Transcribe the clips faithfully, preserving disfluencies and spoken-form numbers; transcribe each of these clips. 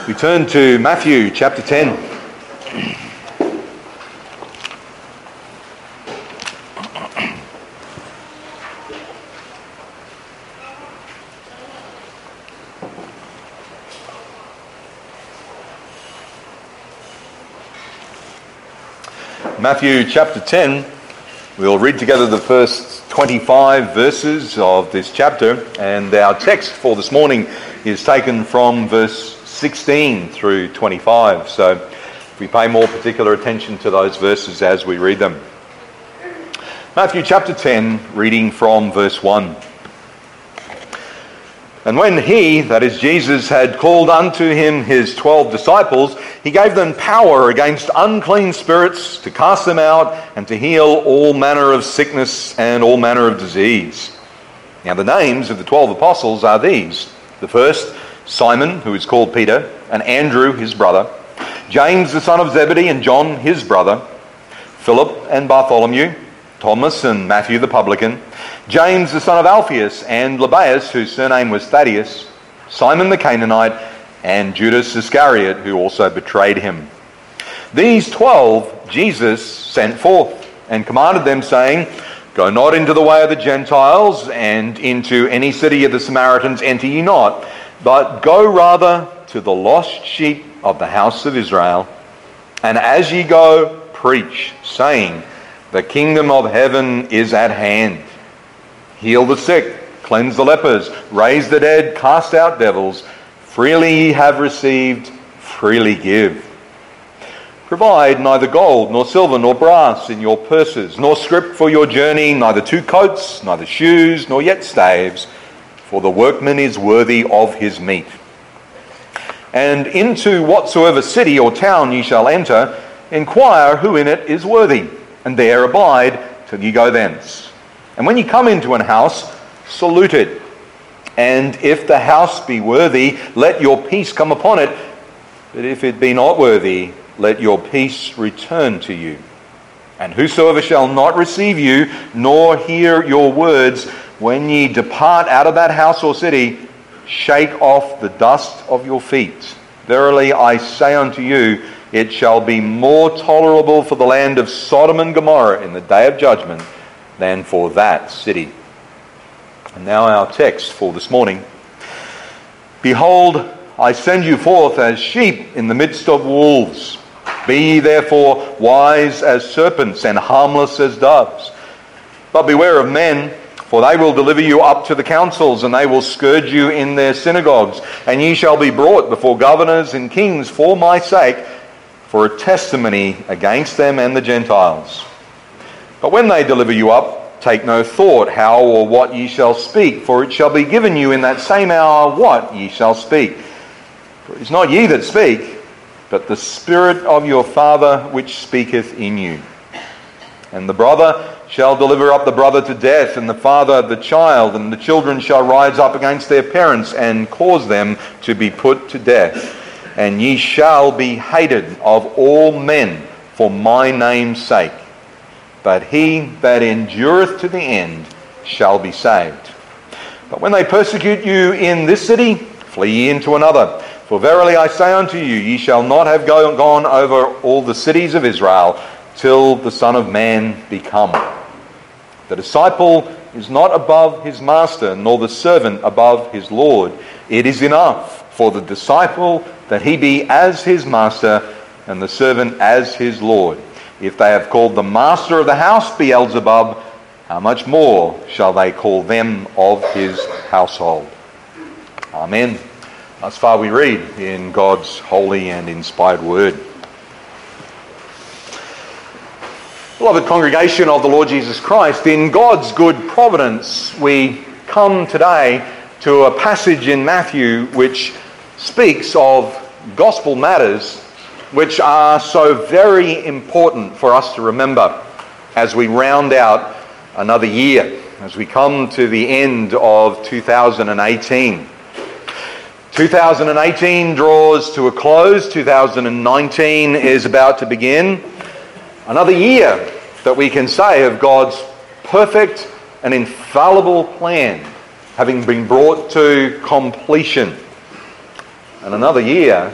We turn to Matthew chapter ten. Matthew chapter ten, we'll read together the first twenty-five verses of this chapter, and our text for this morning is taken from verse sixteen through twenty-five. So if we pay more particular attention to those verses as we read them. Matthew chapter ten, reading from verse one. And when he, that is Jesus, had called unto him his twelve disciples, he gave them power against unclean spirits to cast them out and to heal all manner of sickness and all manner of disease. Now the names of the twelve apostles are these. The first, Simon, who is called Peter, and Andrew his brother, James the son of Zebedee and John his brother, Philip and Bartholomew, Thomas and Matthew the publican, James the son of Alphaeus and Lebbaeus, whose surname was Thaddeus, Simon the Canaanite, and Judas Iscariot, who also betrayed him. These twelve Jesus sent forth and commanded them, saying, Go not into the way of the Gentiles, and into any city of the Samaritans enter ye not, but go rather to the lost sheep of the house of Israel. And as ye go, preach, saying, The kingdom of heaven is at hand. Heal the sick, cleanse the lepers, raise the dead, cast out devils. Freely ye have received, freely give. Provide neither gold, nor silver, nor brass in your purses, nor scrip for your journey, neither two coats, neither shoes, nor yet staves, for the workman is worthy of his meat. And into whatsoever city or town ye shall enter, inquire who in it is worthy, and there abide till ye go thence. And when ye come into an house, salute it. And if the house be worthy, let your peace come upon it. But if it be not worthy, let your peace return to you. And whosoever shall not receive you, nor hear your words, when ye depart out of that house or city, shake off the dust of your feet. Verily I say unto you, it shall be more tolerable for the land of Sodom and Gomorrah in the day of judgment than for that city. And now our text for this morning. Behold, I send you forth as sheep in the midst of wolves. Be ye therefore wise as serpents and harmless as doves. But beware of men, for they will deliver you up to the councils, and they will scourge you in their synagogues. And ye shall be brought before governors and kings for my sake, for a testimony against them and the Gentiles. But when they deliver you up, take no thought how or what ye shall speak, for it shall be given you in that same hour what ye shall speak. For it is not ye that speak, but the Spirit of your Father which speaketh in you. And the brother shall deliver up the brother to death, and the father the child, and the children shall rise up against their parents, and cause them to be put to death. And ye shall be hated of all men for my name's sake. But he that endureth to the end shall be saved. But when they persecute you in this city, flee ye into another. For verily I say unto you, ye shall not have go- gone over all the cities of Israel till the Son of Man be come. The disciple is not above his master, nor the servant above his Lord. It is enough for the disciple that he be as his master, and the servant as his Lord. If they have called the master of the house Beelzebub, how much more shall they call them of his household? Amen. Thus far we read in God's holy and inspired word. Beloved congregation of the Lord Jesus Christ, in God's good providence, we come today to a passage in Matthew which speaks of gospel matters which are so very important for us to remember as we round out another year, as we come to the end of two thousand eighteen. two thousand eighteen draws to a close. two thousand nineteen is about to begin. Another year that we can say of God's perfect and infallible plan having been brought to completion. And another year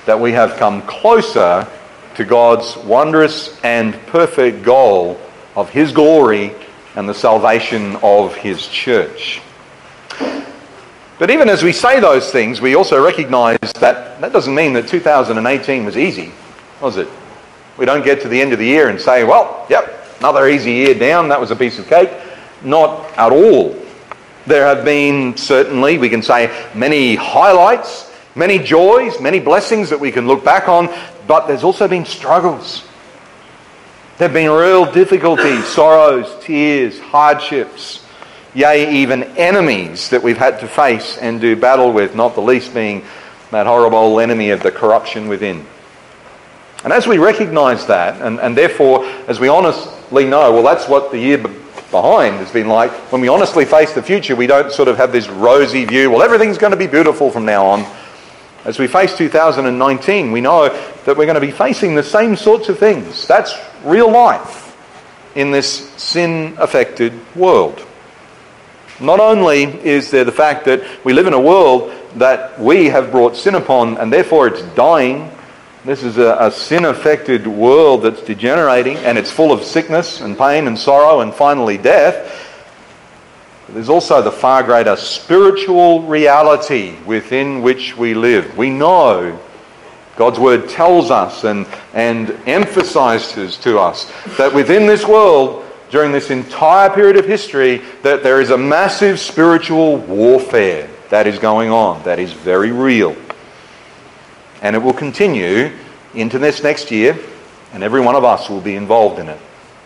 that we have come closer to God's wondrous and perfect goal of His glory and the salvation of His church. But even as we say those things, we also recognise that that doesn't mean that two thousand eighteen was easy, was it? We don't get to the end of the year and say, well, yep, another easy year down, that was a piece of cake. Not at all. There have been, certainly, we can say, many highlights, many joys, many blessings that we can look back on, but there's also been struggles. There have been real difficulties, sorrows, tears, hardships, yea, even enemies that we've had to face and do battle with, not the least being that horrible enemy of the corruption within. And as we recognise that, and, and therefore, as we honestly know, well, that's what the year behind has been like, when we honestly face the future, we don't sort of have this rosy view, well, everything's going to be beautiful from now on. As we face two thousand nineteen, we know that we're going to be facing the same sorts of things. That's real life in this sin-affected world. Not only is there the fact that we live in a world that we have brought sin upon and therefore it's dying. This is a, a sin-affected world that's degenerating and it's full of sickness and pain and sorrow and finally death. But there's also the far greater spiritual reality within which we live. We know, God's Word tells us and, and emphasises to us that within this world, during this entire period of history, that there is a massive spiritual warfare that is going on, that is very real. And it will continue into this next year, and every one of us will be involved in it.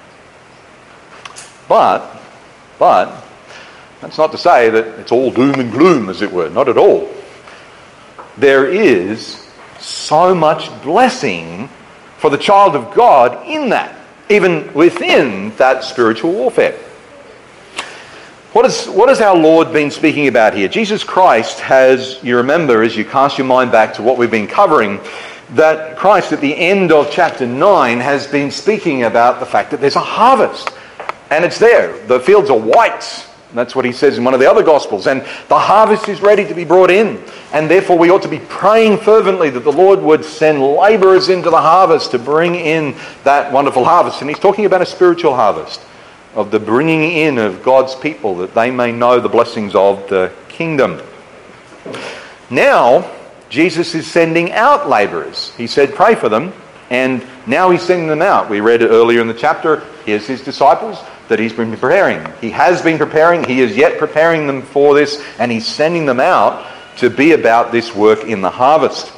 But, but, that's not to say that it's all doom and gloom, as it were. Not at all. There is so much blessing for the child of God in that, even within that spiritual warfare. What is, what has our Lord been speaking about here? Jesus Christ has, you remember as you cast your mind back to what we've been covering, that Christ at the end of chapter nine has been speaking about the fact that there's a harvest. And it's there. The fields are white. That's what he says in one of the other Gospels. And the harvest is ready to be brought in. And therefore we ought to be praying fervently that the Lord would send labourers into the harvest to bring in that wonderful harvest. And he's talking about a spiritual harvest, of the bringing in of God's people, that they may know the blessings of the kingdom. Now, Jesus is sending out labourers. He said, pray for them, and now he's sending them out. We read it earlier in the chapter. Here's his disciples that he's been preparing. He has been preparing. He is yet preparing them for this, and he's sending them out to be about this work in the harvest.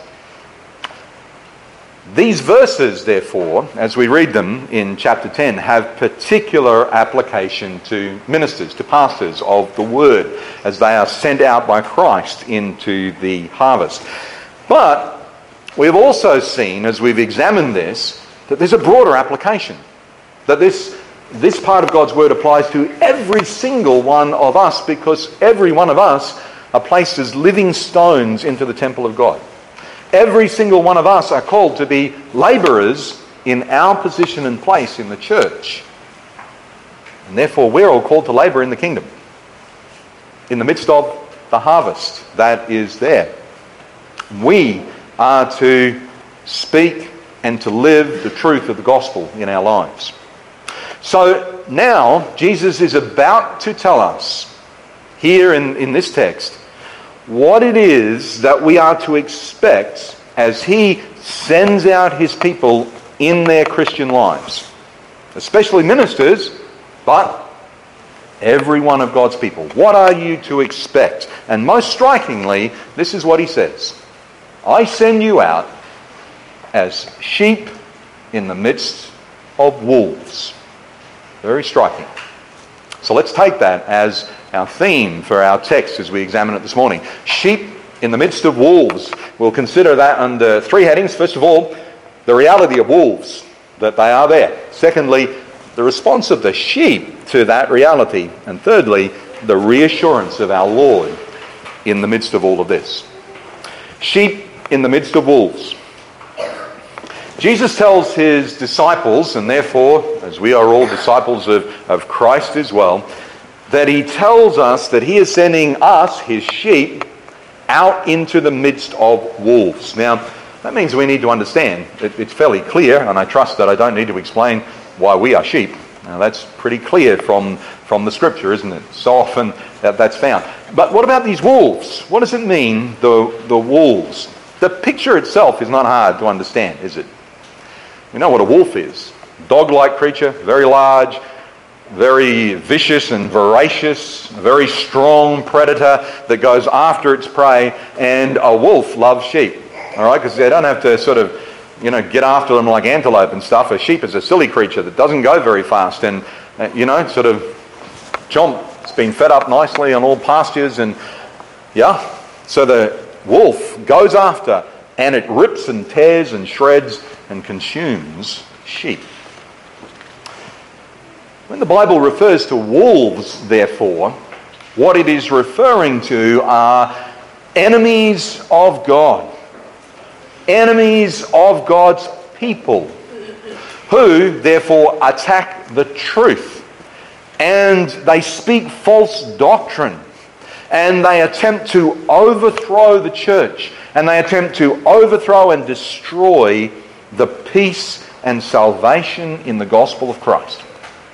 These verses, therefore, as we read them in chapter ten, have particular application to ministers, to pastors of the word, as they are sent out by Christ into the harvest. But we've also seen, as we've examined this, that there's a broader application. That this, this part of God's word applies to every single one of us, because every one of us are placed as living stones into the temple of God. Every single one of us are called to be labourers in our position and place in the church. And therefore we're all called to labour in the kingdom, in the midst of the harvest that is there. We are to speak and to live the truth of the gospel in our lives. So now Jesus is about to tell us here in, in this text what it is that we are to expect as he sends out his people in their Christian lives. Especially ministers, but every one of God's people. What are you to expect? And most strikingly, this is what he says. I send you out as sheep in the midst of wolves. Very striking. So let's take that as our theme for our text as we examine it this morning. Sheep in the midst of wolves. We'll consider that under three headings. First of all, the reality of wolves, that they are there. Secondly, the response of the sheep to that reality. And thirdly, the reassurance of our Lord in the midst of all of this. Sheep in the midst of wolves. Jesus tells his disciples, and therefore, as we are all disciples of, of Christ as well, that he tells us that he is sending us, his sheep, out into the midst of wolves. Now, That means we need to understand. It, it's fairly clear, and I trust that I don't need to explain why we are sheep. Now, that's pretty clear from, from the Scripture, isn't it? So often that, that's found. But what about these wolves? What does it mean, the, the wolves? The picture itself is not hard to understand, is it? We know what a wolf is. Dog-like creature, very large, very vicious and voracious, a very strong predator that goes after its prey, and a wolf loves sheep, all right, because they don't have to sort of, you know, get after them like antelope and stuff. A sheep is a silly creature that doesn't go very fast, and, uh, you know, sort of chomp, it's been fed up nicely on all pastures, and yeah, so the wolf goes after, and it rips and tears and shreds and consumes sheep. When the Bible refers to wolves, therefore, what it is referring to are enemies of God. Enemies of God's people, who therefore attack the truth, and they speak false doctrine, and they attempt to overthrow the church, and they attempt to overthrow and destroy the peace and salvation in the gospel of Christ.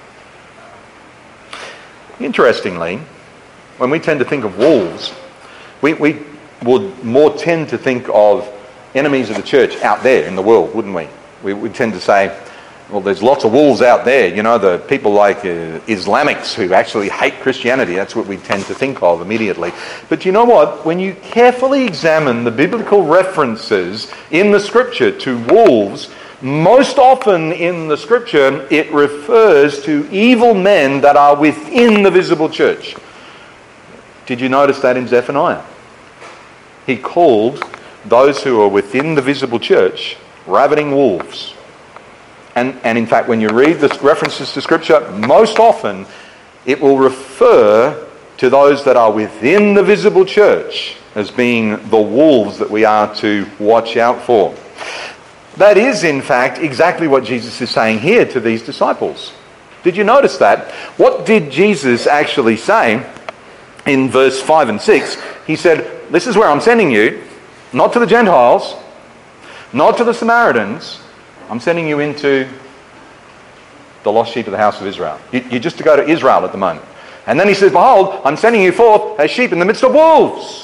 Interestingly, when we tend to think of wolves, we, we would more tend to think of enemies of the church out there in the world, wouldn't we? We would tend to say, well, there's lots of wolves out there, you know, the people like uh, Islamics who actually hate Christianity. That's what we tend to think of immediately. But you know what? When you carefully examine the biblical references in the Scripture to wolves, most often in the Scripture it refers to evil men that are within the visible church. Did you notice that in Zephaniah? He called those who are within the visible church ravening wolves. And, and in fact, when you read the references to Scripture, most often it will refer to those that are within the visible church as being the wolves that we are to watch out for. That is, in fact, exactly what Jesus is saying here to these disciples. Did you notice that? What did Jesus actually say in verse five and six? He said, this is where I'm sending you, not to the Gentiles, not to the Samaritans. I'm sending you into the lost sheep of the house of Israel. You, you're just to go to Israel at the moment. And then he says, behold, I'm sending you forth as sheep in the midst of wolves.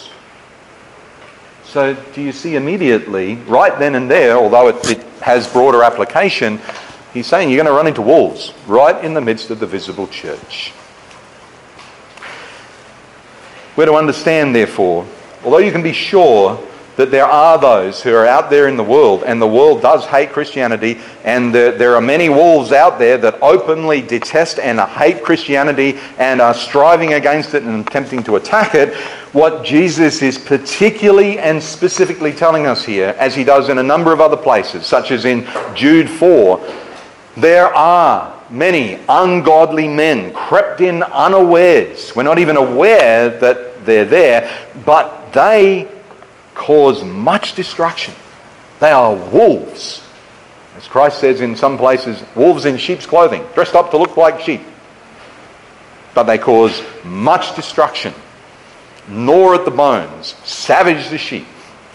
So do you see immediately, right then and there, although it, it has broader application, he's saying you're going to run into wolves right in the midst of the visible church. We're to understand, therefore, although you can be sure that there are those who are out there in the world, and the world does hate Christianity, and there, there are many wolves out there that openly detest and hate Christianity and are striving against it and attempting to attack it, what Jesus is particularly and specifically telling us here, as he does in a number of other places, such as in Jude four, there are many ungodly men crept in unawares. We're not even aware that they're there, but they cause much destruction. They are wolves. As Christ says in some places, wolves in sheep's clothing, dressed up to look like sheep. But they cause much destruction. Gnaw at the bones, savage the sheep.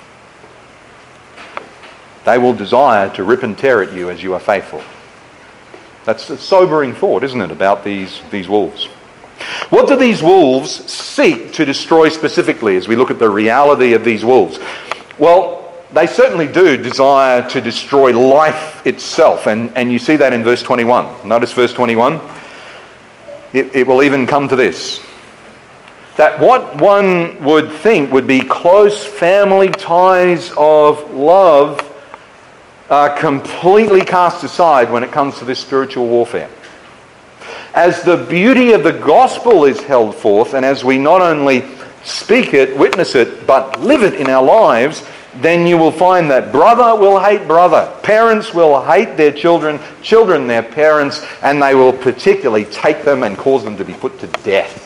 They will desire to rip and tear at you as you are faithful. That's a sobering thought, isn't it, about these, these wolves? What do these wolves seek to destroy specifically as we look at the reality of these wolves? Well, they certainly do desire to destroy life itself, and, and you see that in verse twenty-one. Notice verse twenty-one. It, it will even come to this. That what one would think would be close family ties of love are completely cast aside when it comes to this spiritual warfare. As the beauty of the gospel is held forth, and as we not only speak it, witness it, but live it in our lives, then you will find that brother will hate brother, parents will hate their children, children their parents, and they will particularly take them and cause them to be put to death.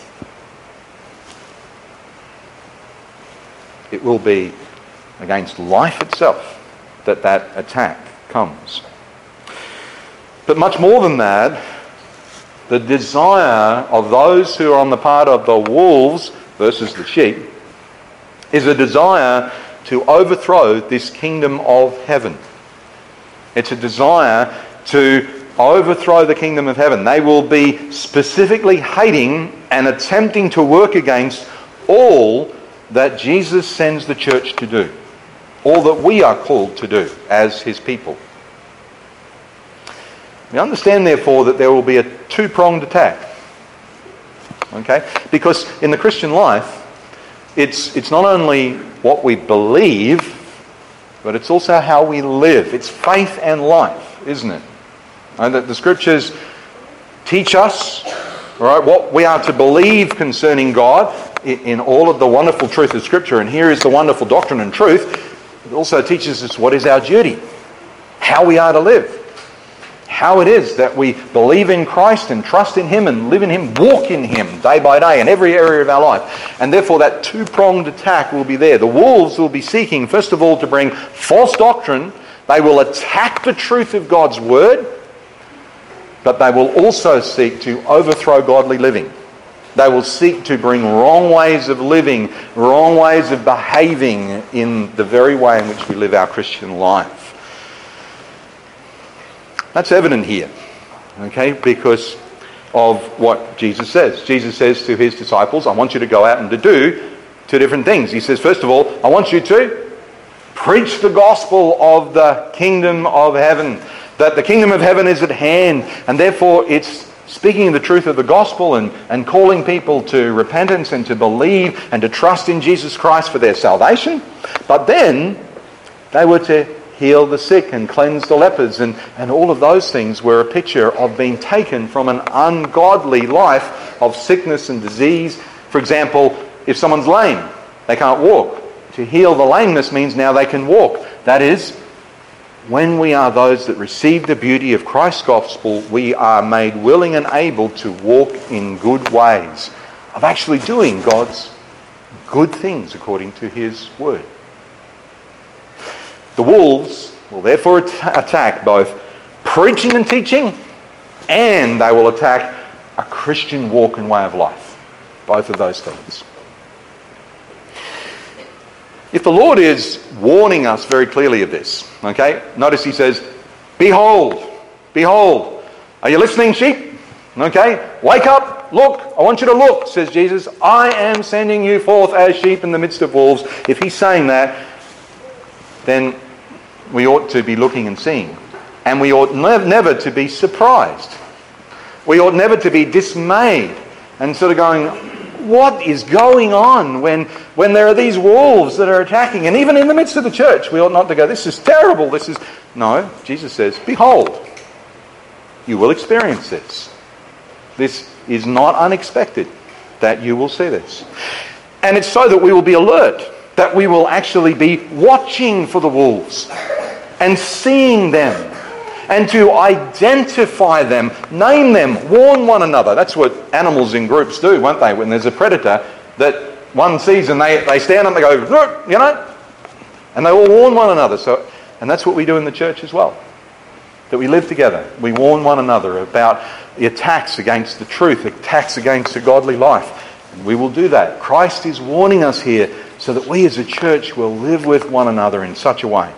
It will be against life itself that that attack comes. But much more than that, the desire of those who are on the part of the wolves versus the sheep is a desire to overthrow this kingdom of heaven. It's a desire to overthrow the kingdom of heaven. They will be specifically hating and attempting to work against all that Jesus sends the church to do, all that we are called to do as his people. We understand, therefore, that there will be a two-pronged attack. Okay? Because in the Christian life, it's, it's not only what we believe, but it's also how we live. It's faith and life, isn't it? And that the Scriptures teach us, right, what we are to believe concerning God in, in all of the wonderful truth of Scripture. And here is the wonderful doctrine and truth. It also teaches us what is our duty, how we are to live. How it is that we believe in Christ and trust in him and live in him, walk in him day by day in every area of our life. And therefore that two-pronged attack will be there. The wolves will be seeking, first of all, to bring false doctrine. They will attack the truth of God's word, but they will also seek to overthrow godly living. They will seek to bring wrong ways of living, wrong ways of behaving in the very way in which we live our Christian life. That's evident here, okay, because of what Jesus says. Jesus says to his disciples, I want you to go out and to do two different things. He says, first of all, I want you to preach the gospel of the kingdom of heaven, that the kingdom of heaven is at hand, and therefore it's speaking the truth of the gospel and, and calling people to repentance and to believe and to trust in Jesus Christ for their salvation. But then they were to heal the sick and cleanse the lepers, and, and all of those things were a picture of being taken from an ungodly life of sickness and disease. For example, if someone's lame, they can't walk. To heal the lameness means now they can walk. That is, when we are those that receive the beauty of Christ's gospel, we are made willing and able to walk in good ways of actually doing God's good things according to his word. The wolves will therefore at- attack both preaching and teaching, and they will attack a Christian walk and way of life. Both of those things. If the Lord is warning us very clearly of this, okay, notice he says, behold, behold. Are you listening, sheep? Okay, wake up, look, I want you to look, says Jesus. I am sending you forth as sheep in the midst of wolves. If he's saying that, then we ought to be looking and seeing. And we ought ne- never to be surprised. We ought never to be dismayed and sort of going, what is going on when, when there are these wolves that are attacking? And even in the midst of the church, we ought not to go, this is terrible, this is... No, Jesus says, behold, you will experience this. This is not unexpected that you will see this. And it's so that we will be alert, that we will actually be watching for the wolves and seeing them and to identify them, name them, warn one another. That's what animals in groups do, won't they? When there's a predator that one sees and they, they stand up and they go, look, you know, and they all warn one another. So, and that's what we do in the church as well. That we live together. We warn one another about the attacks against the truth, attacks against a godly life. And we will do that. Christ is warning us here so that we as a church will live with one another in such a way.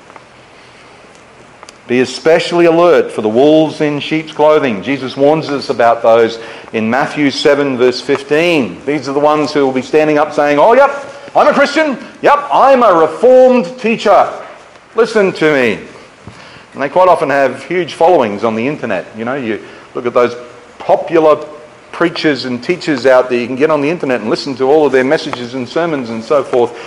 Be especially alert for the wolves in sheep's clothing. Jesus warns us about those in Matthew seven verse fifteen. These are the ones who will be standing up saying, oh yep, I'm a Christian. Yep, I'm a reformed teacher. Listen to me. And they quite often have huge followings on the internet. You know, you look at those popular preachers and teachers out there. You can get on the internet and listen to all of their messages and sermons and so forth.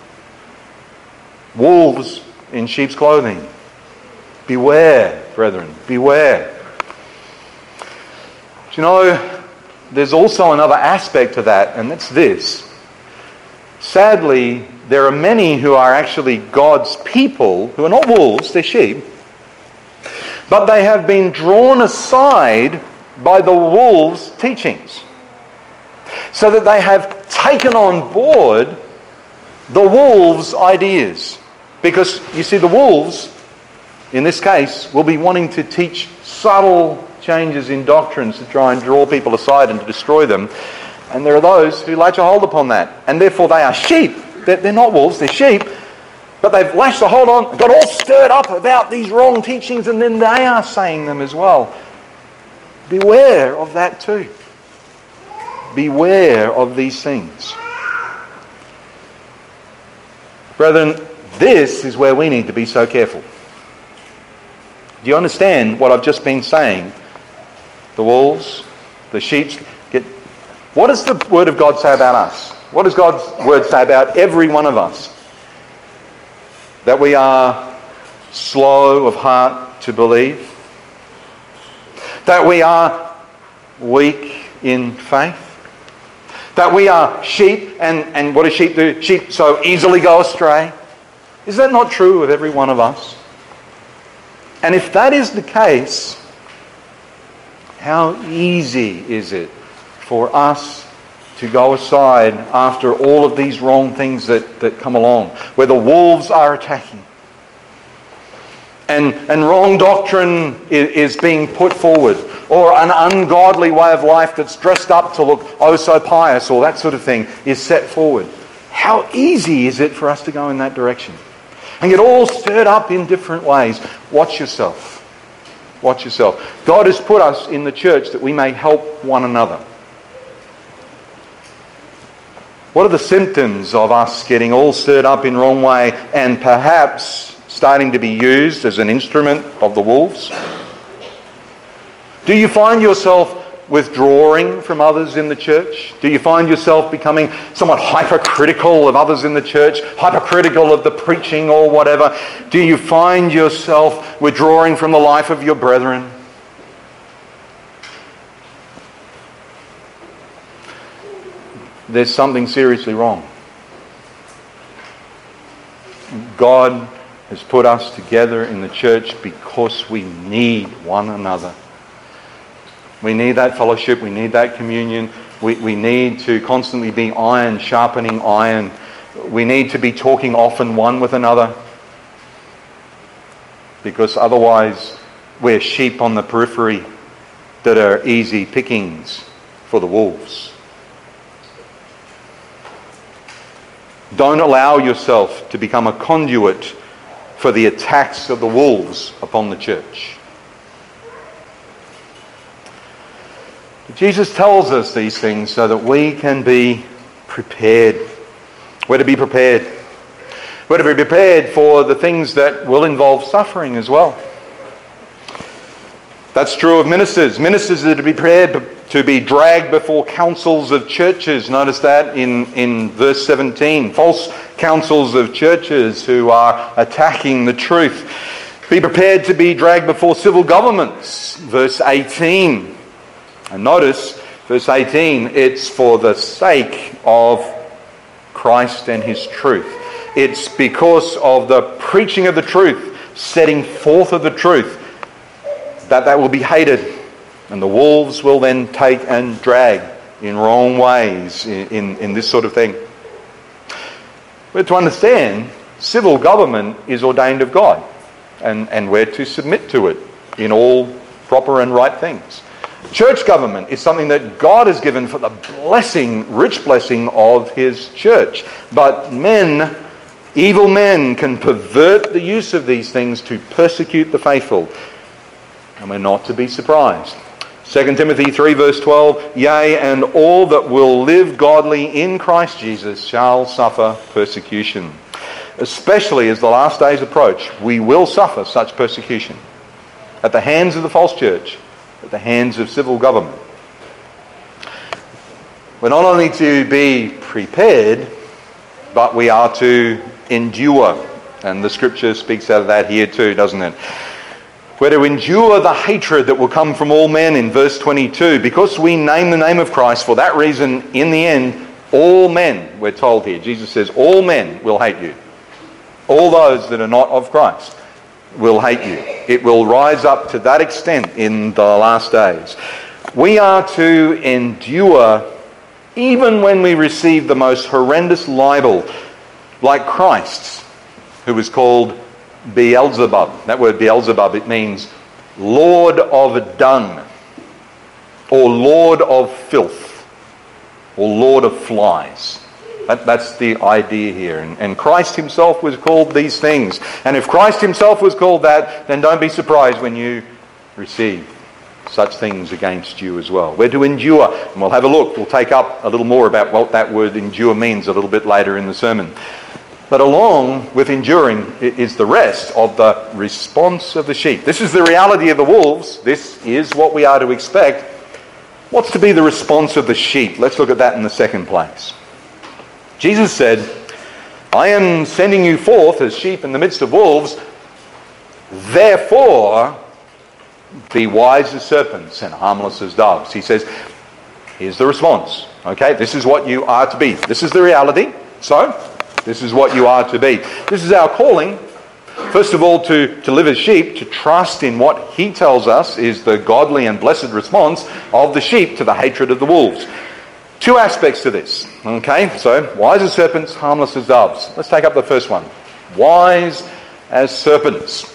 Wolves in sheep's clothing. Beware, brethren, beware. Do you know, there's also another aspect to that, and that's this. Sadly, there are many who are actually God's people, who are not wolves, they're sheep, but they have been drawn aside by the wolves' teachings, so that they have taken on board the wolves' ideas. Because, you see, the wolves, in this case, will be wanting to teach subtle changes in doctrines to try and draw people aside and to destroy them. And there are those who latch a hold upon that. And therefore they are sheep. They're, they're not wolves, they're sheep. But they've lashed the hold on, got all stirred up about these wrong teachings, and then they are saying them as well. Beware of that too. Beware of these things. Brethren, this is where we need to be so careful. Do you understand what I've just been saying? The wolves, the sheep. Get, what does the Word of God say about us? What does God's Word say about every one of us? That we are slow of heart to believe. That we are weak in faith. That we are sheep, and, and what do sheep do? Sheep so easily go astray. Is that not true of every one of us? And if that is the case, how easy is it for us to go aside after all of these wrong things that, that come along, where the wolves are attacking, and, and wrong doctrine is, is being put forward, or an ungodly way of life that's dressed up to look oh so pious, or that sort of thing is set forward. How easy is it for us to go in that direction and get all stirred up in different ways? Watch yourself. Watch yourself. God has put us in the church that we may help one another. What are the symptoms of us getting all stirred up in wrong way and perhaps starting to be used as an instrument of the wolves? Do you find yourself withdrawing from others in the church? Do you find yourself becoming somewhat hypercritical of others in the church, hypercritical of the preaching or whatever? Do you find yourself withdrawing from the life of your brethren? There's something seriously wrong. God has put us together in the church because we need one another. We need that fellowship. We need that communion. We, we need to constantly be iron sharpening iron. We need to be talking often one with another, because otherwise we're sheep on the periphery that are easy pickings for the wolves. Don't allow yourself to become a conduit for the attacks of the wolves upon the church. Jesus tells us these things so that we can be prepared. We're to be prepared. We're to be prepared for the things that will involve suffering as well. That's true of ministers. Ministers are to be prepared to be dragged before councils of churches. Notice that in, in verse seventeen. False councils of churches who are attacking the truth. Be prepared to be dragged before civil governments. Verse eighteen. And notice, verse eighteen, it's for the sake of Christ and His truth. It's because of the preaching of the truth, setting forth of the truth, that that will be hated. And the wolves will then take and drag in wrong ways in, in, in this sort of thing. But to understand, civil government is ordained of God, and, and we're to submit to it in all proper and right things. Church government is something that God has given for the blessing, rich blessing of His church. But men, evil men, can pervert the use of these things to persecute the faithful. And we're not to be surprised. Second Timothy three verse twelve, yea, and all that will live godly in Christ Jesus shall suffer persecution. Especially as the last days approach, we will suffer such persecution at the hands of the false church, at the hands of civil government. We're not only to be prepared, but we are to endure. And the scripture speaks out of that here too, doesn't it? We're to endure the hatred that will come from all men in verse twenty-two. Because we name the name of Christ, for that reason, in the end, all men, we're told here. Jesus says, all men will hate you. All those that are not of Christ will hate you. It will rise up to that extent in the last days. We are to endure even when we receive the most horrendous libel, like Christ's, who was called Beelzebub. That word Beelzebub, it means Lord of dung, or Lord of filth, or Lord of flies. That, that's the idea here. And, and Christ himself was called these things. And if Christ himself was called that, then don't be surprised when you receive such things against you as well. We're to endure. And we'll have a look. We'll take up a little more about what that word endure means a little bit later in the sermon. But along with enduring is the rest of the response of the sheep. This is the reality of the wolves. This is what we are to expect. What's to be the response of the sheep? Let's look at that in the second place. Jesus said, I am sending you forth as sheep in the midst of wolves. Therefore, be wise as serpents and harmless as doves. He says, here's the response. Okay, this is what you are to be. This is the reality. So, this is what you are to be. This is our calling. First of all, to, to live as sheep, to trust in what he tells us is the godly and blessed response of the sheep to the hatred of the wolves. Two aspects to this. Okay, so wise as serpents, harmless as doves. Let's take up the first one. Wise as serpents.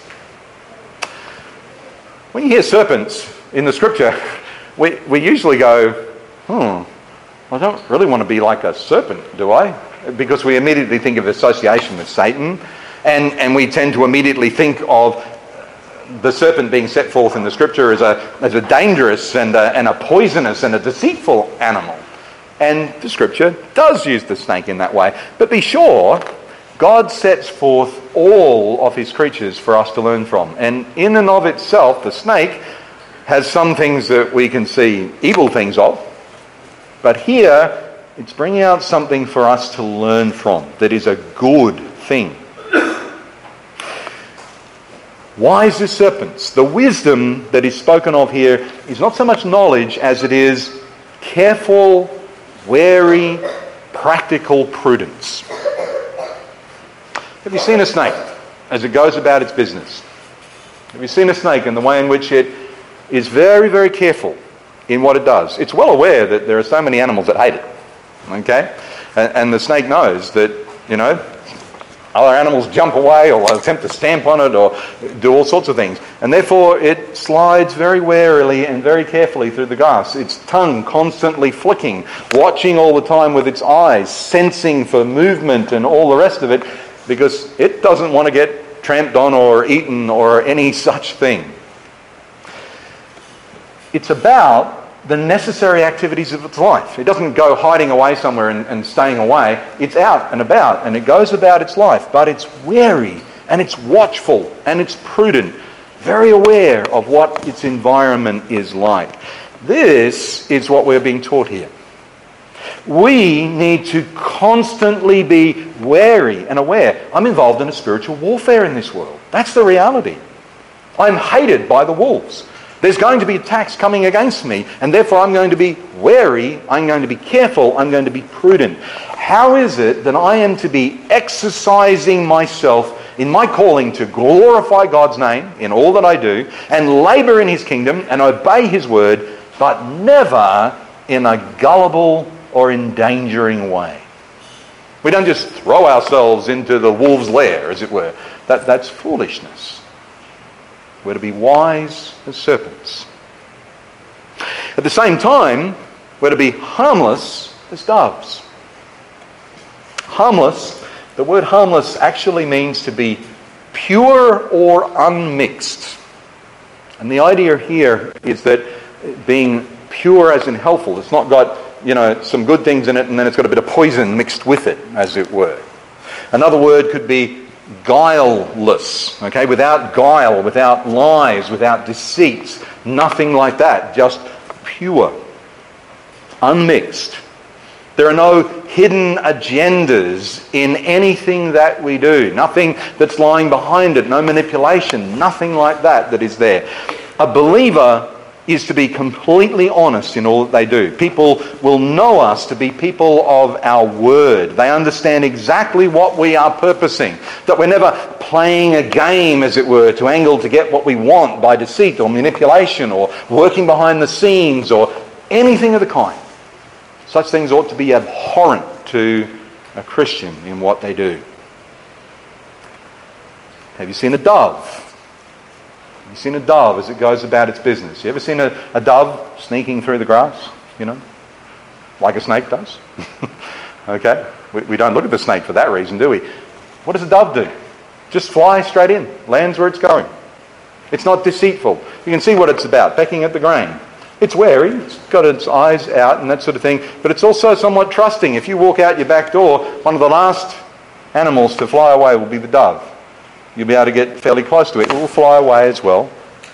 When you hear serpents in the scripture, we, we usually go, hmm, I don't really want to be like a serpent, do I? Because we immediately think of association with Satan, and, and we tend to immediately think of the serpent being set forth in the scripture as a, as a dangerous and a, and a poisonous and a deceitful animal. And the scripture does use the snake in that way. But be sure, God sets forth all of his creatures for us to learn from. And in and of itself, the snake has some things that we can see evil things of. But here, it's bringing out something for us to learn from that is a good thing. Wise as serpents. The wisdom that is spoken of here is not so much knowledge as it is careful, wary, practical prudence. Have you seen a snake as it goes about its business? Have you seen a snake in the way in which it is very, very careful in what it does? It's well aware that there are so many animals that hate it. Okay? And, and the snake knows that, you know, other animals jump away or attempt to stamp on it or do all sorts of things. And therefore it slides very warily and very carefully through the grass. Its tongue constantly flicking, watching all the time with its eyes, sensing for movement and all the rest of it, because it doesn't want to get tramped on or eaten or any such thing. It's about the necessary activities of its life. It doesn't go hiding away somewhere and, and staying away. It's out and about and it goes about its life. But it's wary and it's watchful and it's prudent, very aware of what its environment is like. This is what we're being taught here. We need to constantly be wary and aware. I'm involved in a spiritual warfare in this world. That's the reality. I'm hated by the wolves. There's going to be attacks coming against me, and therefore I'm going to be wary, I'm going to be careful, I'm going to be prudent. How is it that I am to be exercising myself in my calling to glorify God's name in all that I do, and labour in his kingdom, and obey his word, but never in a gullible or endangering way? We don't just throw ourselves into the wolf's lair, as it were. That, that's foolishness. We're to be wise as serpents. At the same time, we're to be harmless as doves. Harmless, the word harmless actually means to be pure or unmixed. And the idea here is that being pure as in healthful, it's not got, you know, some good things in it and then it's got a bit of poison mixed with it, as it were. Another word could be guileless, okay, without guile, without lies, without deceits, nothing like that, just pure, unmixed. There are no hidden agendas in anything that we do, nothing that's lying behind it, no manipulation, nothing like that that is there. A believer is to be completely honest in all that they do. People will know us to be people of our word. They understand exactly what we are purposing. That we're never playing a game, as it were, to angle to get what we want by deceit or manipulation or working behind the scenes or anything of the kind. Such things ought to be abhorrent to a Christian in what they do. Have you seen a dove? Have you seen a dove as it goes about its business? You ever seen a, a dove sneaking through the grass, you know, like a snake does? Okay? We, we don't look at the snake for that reason, do we? What does a dove do? Just fly straight in, lands where it's going. It's not deceitful. You can see what it's about, pecking at the grain. It's wary, it's got its eyes out and that sort of thing, but it's also somewhat trusting. If you walk out your back door, one of the last animals to fly away will be the dove. You'll be able to get fairly close to it. It will fly away as well.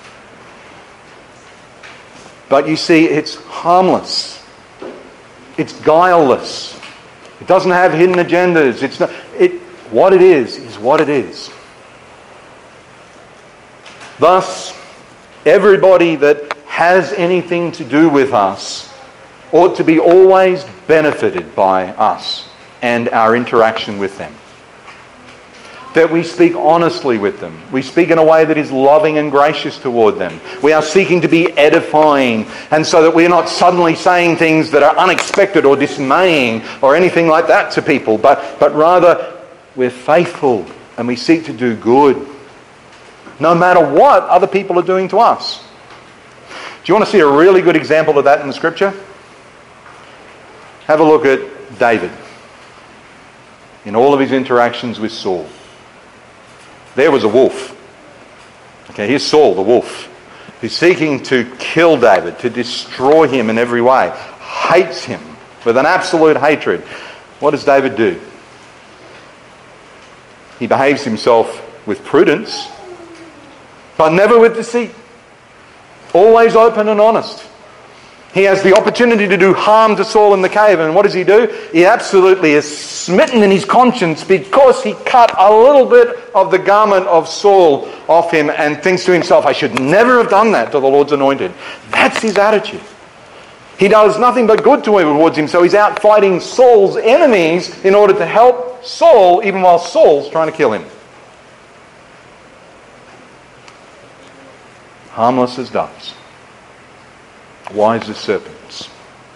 But you see, it's harmless. It's guileless. It doesn't have hidden agendas. It's not, it, what it is, is what it is. Thus, everybody that has anything to do with us ought to be always benefited by us and our interaction with them. That we speak honestly with them. We speak in a way that is loving and gracious toward them. We are seeking to be edifying, and so that we're not suddenly saying things that are unexpected or dismaying or anything like that to people, but, but rather we're faithful and we seek to do good, no matter what other people are doing to us. Do you want to see a really good example of that in the Scripture? Have a look at David in all of his interactions with Saul. There was a wolf. Okay, here's Saul, the wolf, who's seeking to kill David, to destroy him in every way, hates him with an absolute hatred. What does David do? He behaves himself with prudence, but never with deceit. Always open and honest. He has the opportunity to do harm to Saul in the cave, and what does he do? He absolutely is smitten in his conscience because he cut a little bit of the garment of Saul off him and thinks to himself, I should never have done that to the Lord's anointed. That's his attitude. He does nothing but good towards him, so he's out fighting Saul's enemies in order to help Saul, even while Saul's trying to kill him. Harmless as doves, wise as serpents.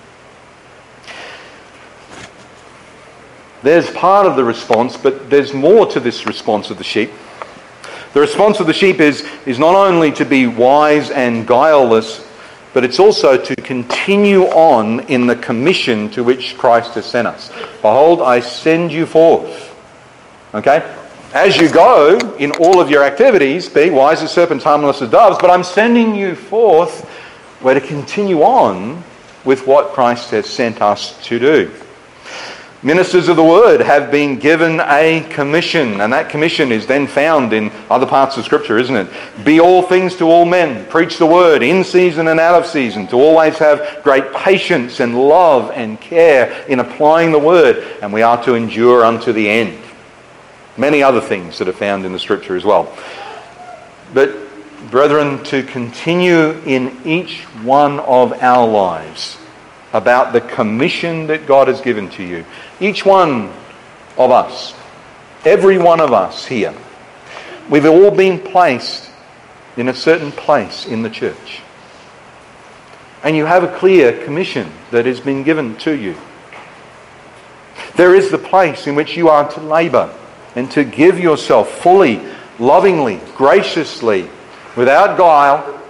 There's part of the response, but there's more to this response of the sheep. The response of the sheep is, is not only to be wise and guileless, but it's also to continue on in the commission to which Christ has sent us. Behold, I send you forth. Okay? As you go in all of your activities, be wise as serpents, harmless as doves, but I'm sending you forth where to continue on with what Christ has sent us to do. Ministers of the Word have been given a commission, and that commission is then found in other parts of Scripture, isn't it? Be all things to all men, preach the Word in season and out of season, to always have great patience and love and care in applying the Word, and we are to endure unto the end. Many other things that are found in the Scripture as well. But, brethren, to continue in each one of our lives about the commission that God has given to you. Each one of us, every one of us here, we've all been placed in a certain place in the church. And you have a clear commission that has been given to you. There is the place in which you are to labour and to give yourself fully, lovingly, graciously, without guile,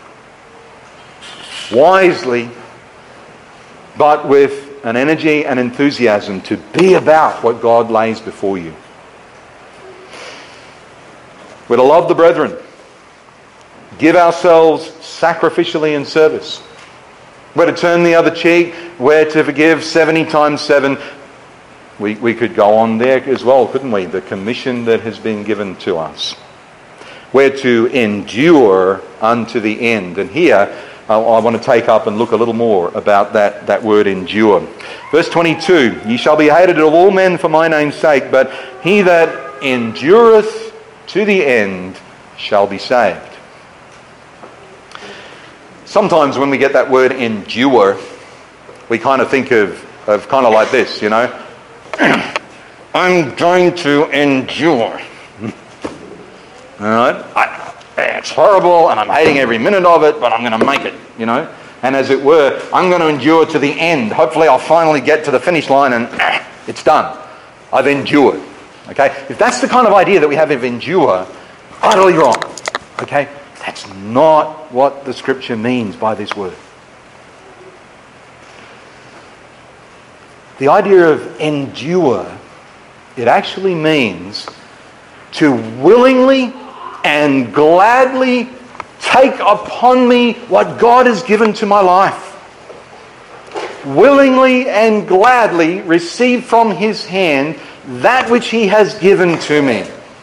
wisely, but with an energy and enthusiasm to be about what God lays before you. We're to love the brethren, give ourselves sacrificially in service. We're to turn the other cheek, we're to forgive seventy times seven. We, we could go on there as well, couldn't we? The commission that has been given to us. We're to endure unto the end. And here, I, I want to take up and look a little more about that, that word endure. Verse twenty-two, ye shall be hated of all men for my name's sake, but he that endureth to the end shall be saved. Sometimes when we get that word endure, we kind of think of, of kind of like this, you know. I'm going to endure. All right? I, it's horrible and I'm hating every minute of it, but I'm going to make it, you know. And as it were, I'm going to endure to the end. Hopefully I'll finally get to the finish line and ah, it's done. I've endured. Okay? If that's the kind of idea that we have of endure, utterly wrong. Okay? That's not what the Scripture means by this word. The idea of endure, it actually means to willingly and gladly take upon me what God has given to my life. Willingly and gladly receive from His hand that which He has given to me.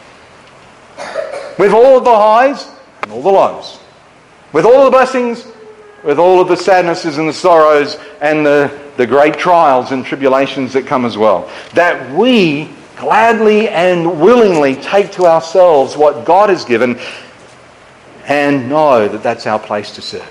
With all of the highs and all the lows. With all the blessings, with all of the sadnesses and the sorrows and the, the great trials and tribulations that come as well. That we gladly and willingly take to ourselves what God has given and know that that's our place to serve.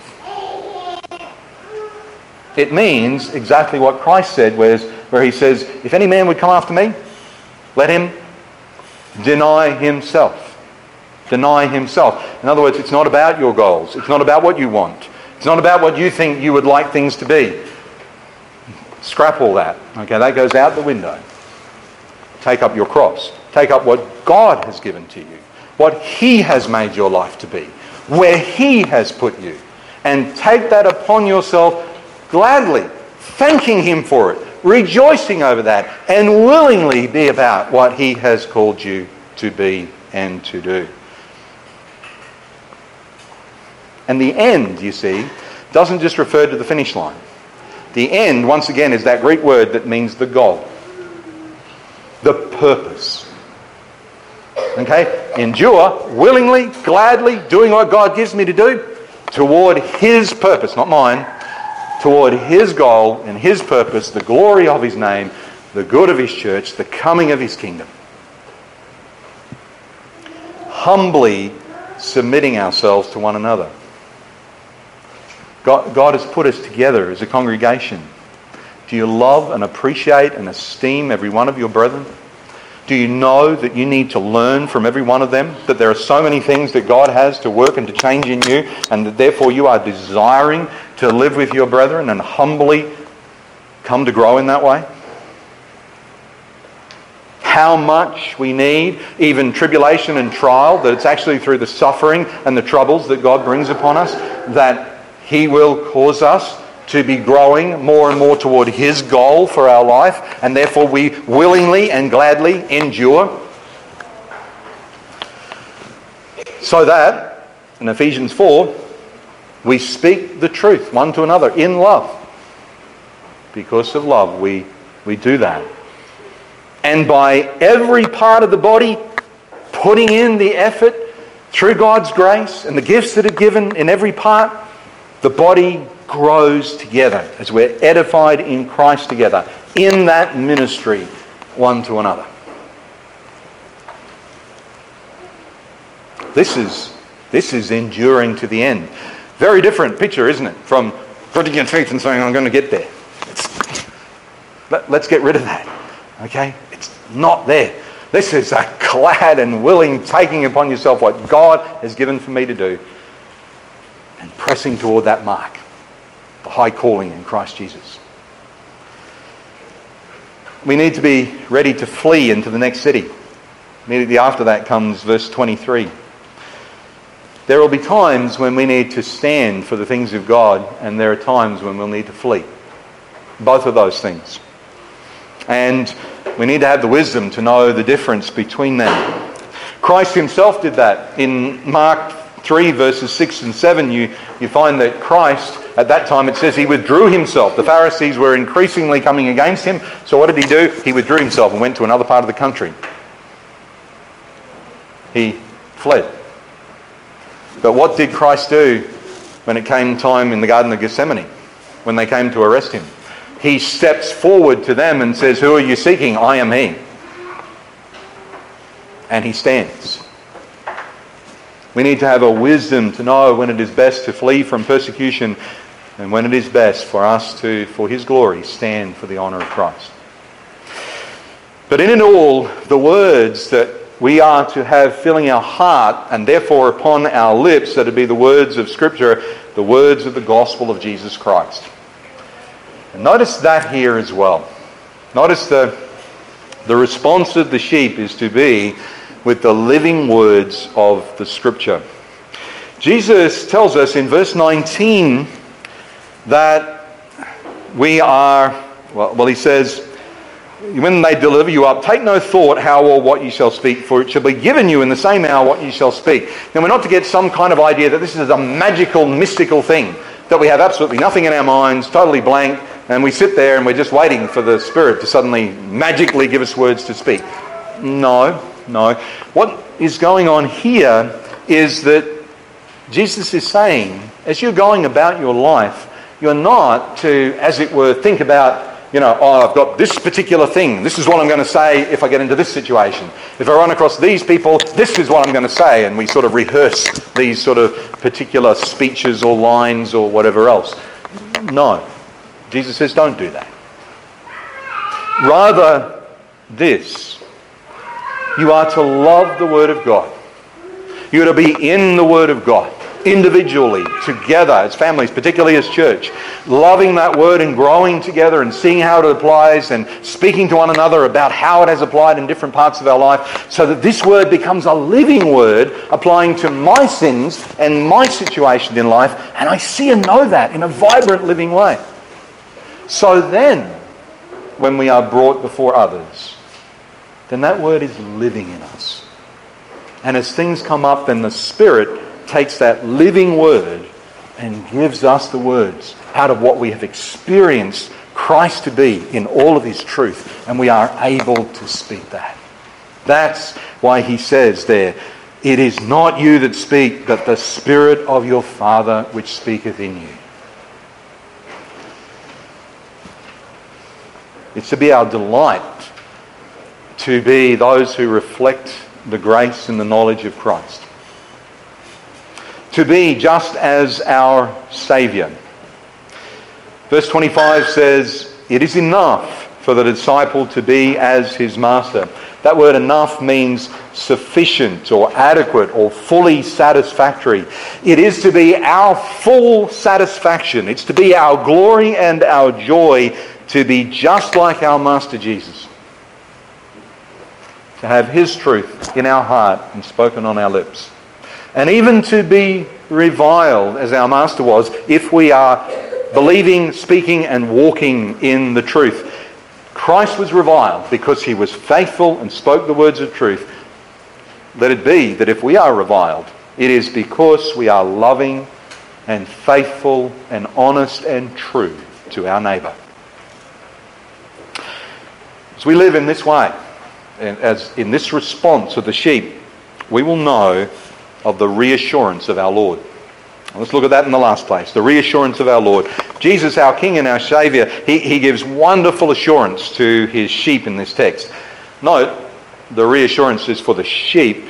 It means exactly what Christ said, where, where He says, if any man would come after me, let him deny himself. Deny himself. In other words, it's not about your goals. It's not about what you want. It's not about what you think you would like things to be. Scrap all that. Okay, that goes out the window. Take up your cross. Take up what God has given to you. What He has made your life to be. Where He has put you. And take that upon yourself gladly, thanking Him for it, rejoicing over that, and willingly be about what He has called you to be and to do. And the end, you see, doesn't just refer to the finish line. The end, once again, is that Greek word that means the goal. The purpose. Okay? Endure, willingly, gladly, doing what God gives me to do, toward His purpose, not mine, toward His goal and His purpose, the glory of His name, the good of His church, the coming of His kingdom. Humbly submitting ourselves to one another. God, God has put us together as a congregation. Do you love and appreciate and esteem every one of your brethren? Do you know that you need to learn from every one of them? That there are so many things that God has to work and to change in you, and that therefore you are desiring to live with your brethren and humbly come to grow in that way? How much we need, even tribulation and trial, that it's actually through the suffering and the troubles that God brings upon us, that He will cause us to be growing more and more toward His goal for our life, and therefore we willingly and gladly endure. So that, in Ephesians four, we speak the truth one to another in love. Because of love, we, we do that. And by every part of the body putting in the effort through God's grace and the gifts that are given in every part, the body grows together as we're edified in Christ together in that ministry one to another. This is, this is enduring to the end. Very different picture, isn't it? From putting your teeth and saying, I'm going to get there. It's, let, let's get rid of that. Okay? It's not there. This is a glad and willing taking upon yourself what God has given for me to do and pressing toward that mark, the high calling in Christ Jesus. We need to be ready to flee into the next city. Immediately after that comes verse twenty-three. There will be times when we need to stand for the things of God, and there are times when we'll need to flee. Both of those things. And we need to have the wisdom to know the difference between them. Christ Himself did that. In Mark three verses six and seven, you, you find that Christ, at that time it says He withdrew Himself. The Pharisees were increasingly coming against Him. So what did He do? He withdrew Himself and went to another part of the country. He fled. But what did Christ do when it came time in the Garden of Gethsemane? When they came to arrest Him? He steps forward to them and says, who are you seeking? I am He. And He stands. We need to have a wisdom to know when it is best to flee from persecution and when it is best for us to, for His glory, stand for the honour of Christ. But in it all, the words that we are to have filling our heart and therefore upon our lips, that it be the words of Scripture, the words of the gospel of Jesus Christ. And notice that here as well. Notice the, the response of the sheep is to be with the living words of the Scripture. Jesus tells us in verse nineteen that we are, well, well he says, when they deliver you up, take no thought how or what you shall speak, for it shall be given you in the same hour what you shall speak. Now, we're not to get some kind of idea that this is a magical, mystical thing, that we have absolutely nothing in our minds, totally blank, and we sit there and we're just waiting for the Spirit to suddenly magically give us words to speak. No, no. What is going on here is that Jesus is saying, as you're going about your life, you're not to, as it were, think about, you know, oh, I've got this particular thing. This is what I'm going to say if I get into this situation. If I run across these people, this is what I'm going to say. And we sort of rehearse these sort of particular speeches or lines or whatever else. No. Jesus says, don't do that. Rather, this. You are to love the Word of God. You're to be in the Word of God. Individually, together, as families, particularly as church, loving that word and growing together and seeing how it applies and speaking to one another about how it has applied in different parts of our life, so that this word becomes a living word applying to my sins and my situation in life, and I see and know that in a vibrant, living way. So then, when we are brought before others, then that word is living in us. And as things come up, then the Spirit takes that living word and gives us the words out of what we have experienced Christ to be in all of His truth, and we are able to speak that. That's why He says there, it is not you that speak, but the Spirit of your Father which speaketh in you. It's to be our delight to be those who reflect the grace and the knowledge of Christ. To be just as our Saviour. Verse twenty-five says, it is enough for the disciple to be as his master. That word enough means sufficient or adequate or fully satisfactory. It is to be our full satisfaction. It's to be our glory and our joy to be just like our Master Jesus. To have His truth in our heart and spoken on our lips. And even to be reviled, as our Master was, if we are believing, speaking and walking in the truth. Christ was reviled because He was faithful and spoke the words of truth. Let it be that if we are reviled, it is because we are loving and faithful and honest and true to our neighbour. As we live in this way, and as in this response of the sheep, we will know of the reassurance of our Lord. Let's look at that in the last place. The reassurance of our Lord. Jesus, our King and our Saviour, he, he gives wonderful assurance to His sheep in this text. Note, the reassurance is for the sheep,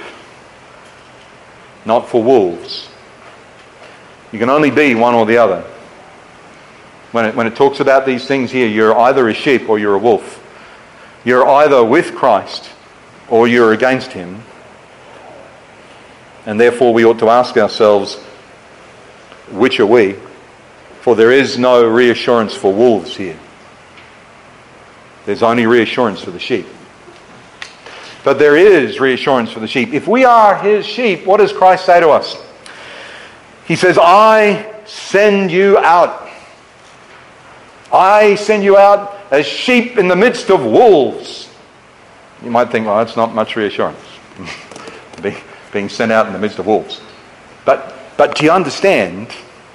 not for wolves. You can only be one or the other. When it, when it talks about these things here, you're either a sheep or you're a wolf. You're either with Christ or you're against Him. And therefore we ought to ask ourselves, which are we? For there is no reassurance for wolves here. There's only reassurance for the sheep. But there is reassurance for the sheep. If we are His sheep, what does Christ say to us? He says, I send you out. I send you out as sheep in the midst of wolves. You might think, well, that's not much reassurance. Being sent out in the midst of wolves. But but do you understand?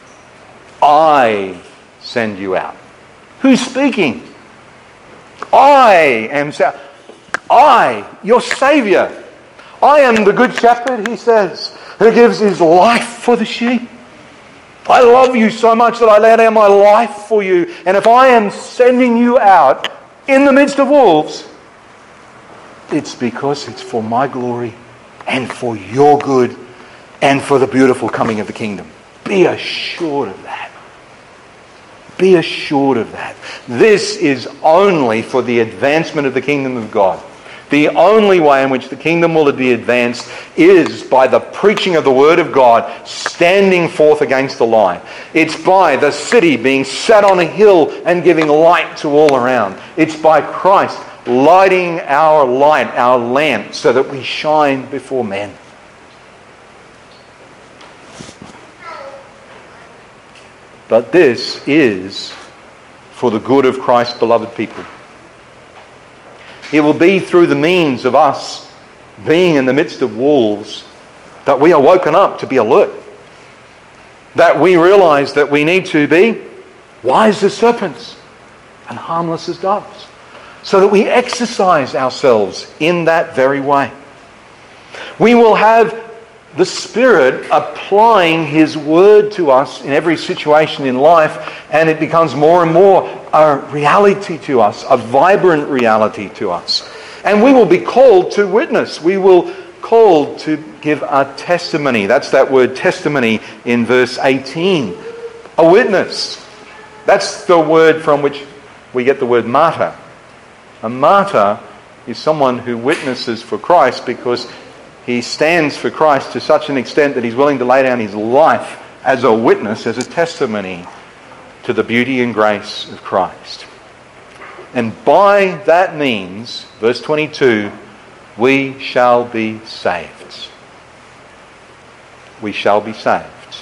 I send you out. Who's speaking? I am sa- I, your Saviour. I am the good shepherd, He says, who gives His life for the sheep. I love you so much that I lay down my life for you. And if I am sending you out in the midst of wolves, it's because it's for my glory and for your good and for the beautiful coming of the kingdom. Be assured of that. Be assured of that. This is only for the advancement of the kingdom of God. The only way in which the kingdom will be advanced is by the preaching of the Word of God standing forth against the lie. It's by the city being set on a hill and giving light to all around. It's by Christ lighting our light, our lamp, so that we shine before men. But this is for the good of Christ's beloved people. It will be through the means of us being in the midst of wolves that we are woken up to be alert. That we realise that we need to be wise as serpents and harmless as doves. So that we exercise ourselves in that very way. We will have the Spirit applying His Word to us in every situation in life, and it becomes more and more a reality to us, a vibrant reality to us. And we will be called to witness. We will called to give a testimony. That's that word testimony in verse eighteen. A witness. That's the word from which we get the word martyr. A martyr is someone who witnesses for Christ because he stands for Christ to such an extent that he's willing to lay down his life as a witness, as a testimony to the beauty and grace of Christ. And by that means, verse twenty-two, we shall be saved. We shall be saved.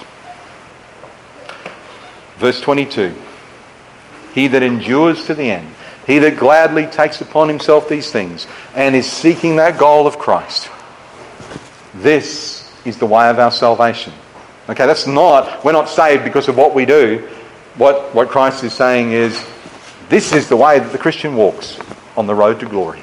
Verse twenty-two, he that endures to the end, he that gladly takes upon himself these things and is seeking that goal of Christ, this is the way of our salvation. Okay, that's not, we're not saved because of what we do. What, what Christ is saying is, this is the way that the Christian walks on the road to glory.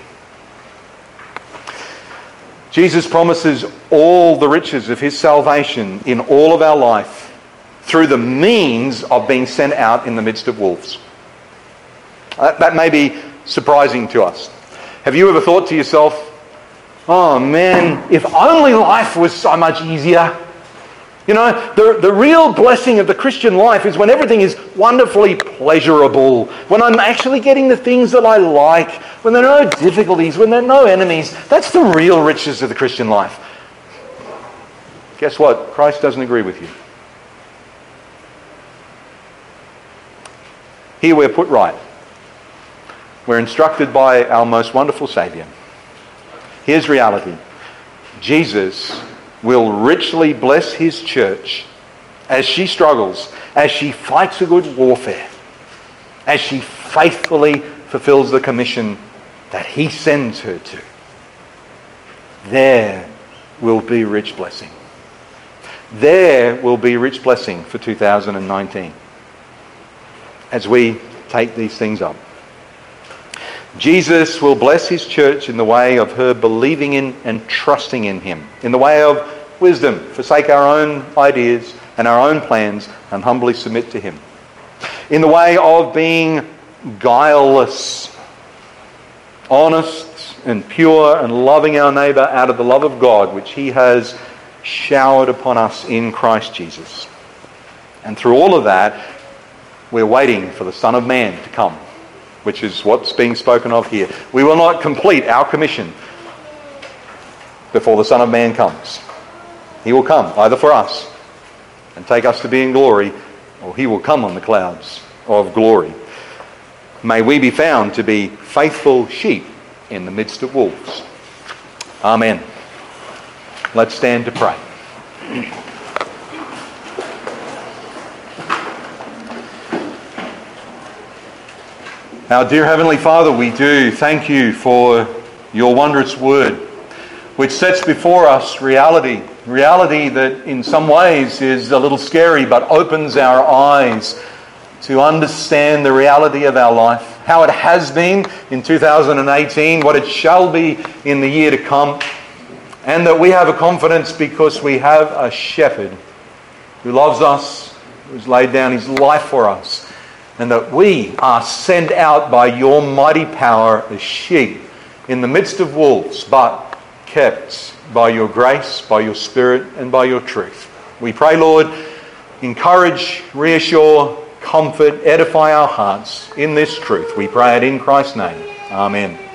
Jesus promises all the riches of His salvation in all of our life through the means of being sent out in the midst of wolves. Uh, that may be surprising to us. Have you ever thought to yourself, oh man, if only life was so much easier? You know, the, the real blessing of the Christian life is when everything is wonderfully pleasurable, when I'm actually getting the things that I like, when there are no difficulties, when there are no enemies. That's the real riches of the Christian life. Guess what? Christ doesn't agree with you. Here we're put right. We're instructed by our most wonderful Saviour. Here's reality. Jesus will richly bless His church as she struggles, as she fights a good warfare, as she faithfully fulfills the commission that He sends her to. There will be rich blessing. There will be rich blessing for two thousand nineteen as we take these things up. Jesus will bless His church in the way of her believing in and trusting in Him, in the way of wisdom, forsake our own ideas and our own plans and humbly submit to Him, in the way of being guileless, honest and pure and loving our neighbour out of the love of God which He has showered upon us in Christ Jesus. And through all of that, we're waiting for the Son of Man to come, which is what's being spoken of here. We will not complete our commission before the Son of Man comes. He will come either for us and take us to be in glory, or He will come on the clouds of glory. May we be found to be faithful sheep in the midst of wolves. Amen. Let's stand to pray. Our dear Heavenly Father, we do thank You for Your wondrous word, which sets before us reality, reality that in some ways is a little scary but opens our eyes to understand the reality of our life, how it has been in two thousand eighteen, what it shall be in the year to come, and that we have a confidence because we have a shepherd who loves us, who's laid down His life for us, and that we are sent out by Your mighty power as sheep in the midst of wolves, but kept by Your grace, by Your Spirit, and by Your truth. We pray, Lord, encourage, reassure, comfort, edify our hearts in this truth. We pray it in Christ's name. Amen.